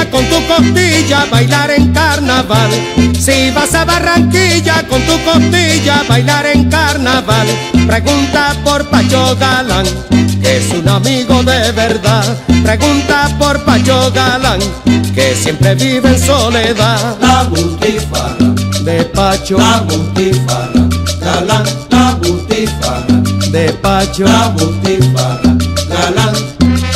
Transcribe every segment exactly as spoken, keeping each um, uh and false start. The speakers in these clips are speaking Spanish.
con tu costilla bailar en carnaval. Si vas a Barranquilla con tu costilla bailar en carnaval, pregunta por Pacho Galán, que es un amigo de verdad. Pregunta por Pacho Galán, que siempre vive en soledad. La butifarra de Pacho, la butifarra, Galán, la butifarra de Pacho, la butifarra, Galán.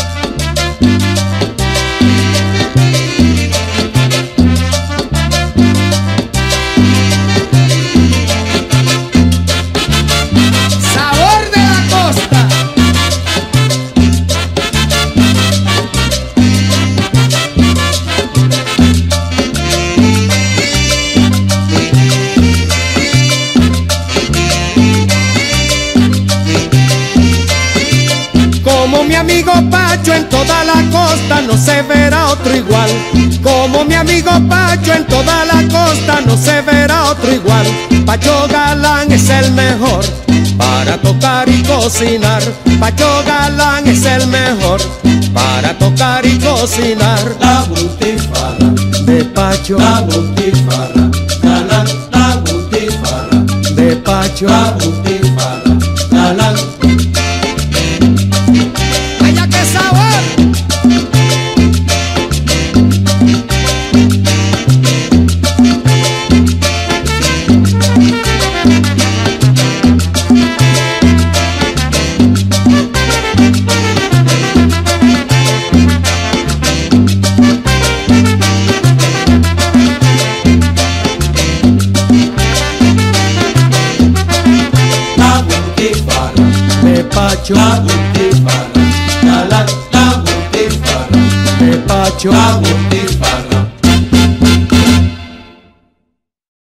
Como mi amigo Pacho en toda la costa no se verá otro igual. Como mi amigo Pacho en toda la costa no se verá otro igual. Pacho Galán es el mejor para tocar y cocinar. Pacho Galán es el mejor para tocar y cocinar. La butifarra de Pacho, la butifarra, Galán, la butifarra de Pacho, la butifarra, Galán. ¡Vaya qué sabor! De Pacho, la butifarra, Galán, la butifarra de Pacho, la butifarra.